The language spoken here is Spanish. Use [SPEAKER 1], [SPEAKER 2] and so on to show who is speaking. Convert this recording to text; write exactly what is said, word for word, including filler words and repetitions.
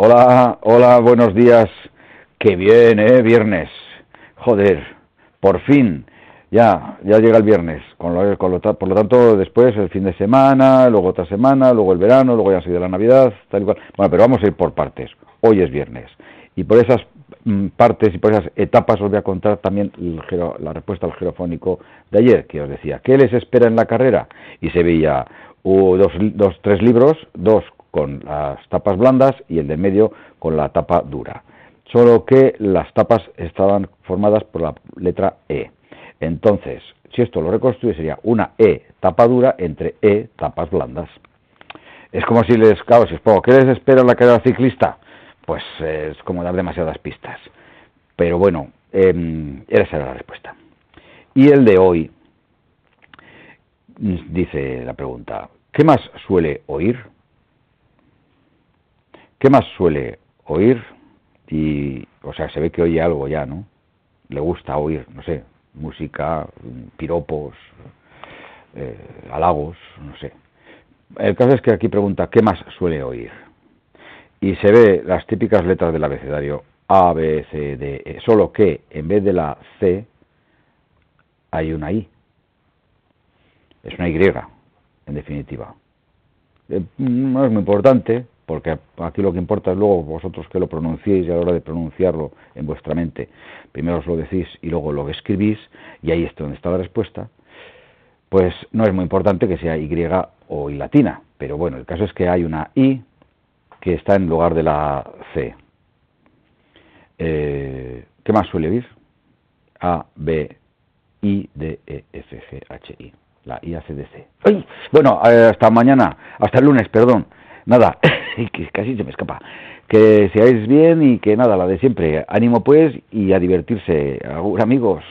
[SPEAKER 1] Hola, hola, buenos días. Qué bien, ¿eh? Viernes. Joder, por fin. Ya, ya llega el viernes. Con lo, con lo, por lo tanto, después el fin de semana, luego otra semana, luego el verano, luego ya sigue la Navidad, tal y cual. Bueno, pero vamos a ir por partes. Hoy es viernes. Y por esas mm, partes y por esas etapas os voy a contar también el, la respuesta al girofónico de ayer, que os decía, ¿qué les espera en la carrera? Y se veía uh, dos, dos, tres libros, dos con las tapas blandas y el de medio con la tapa dura. Solo que las tapas estaban formadas por la letra E. Entonces, si esto lo reconstruye, sería una E tapa dura entre E tapas blandas. Es como si les, claro, si os pongo, ¿qué les espera en la carrera ciclista? Pues eh, es como dar demasiadas pistas. Pero bueno, eh, esa era la respuesta. Y el de hoy dice la pregunta, ¿qué más suele oír? ¿Qué más suele oír? Y, o sea, se ve que oye algo ya, ¿no? Le gusta oír, no sé, música, piropos, eh, halagos, no sé. El caso es que aquí pregunta, ¿qué más suele oír? Y se ve las típicas letras del abecedario, A, B, C, D, E, solo que en vez de la C hay una I. Es una Y, en definitiva. Eh, no es muy importante, porque aquí lo que importa es luego vosotros que lo pronunciéis y a la hora de pronunciarlo en vuestra mente, primero os lo decís y luego lo escribís, y ahí es donde está la respuesta. Pues no es muy importante que sea Y o I latina, pero bueno, el caso es que hay una I que está en lugar de la C. Eh, ¿Qué más suele oír? A, B, I, D, E, F, G, H, I. La I, A, C, D, C. ¡Ay! Bueno, hasta mañana, hasta el lunes, perdón. Nada, que casi se me escapa. Que seáis bien y que nada, la de siempre. Ánimo pues y a divertirse, amigos.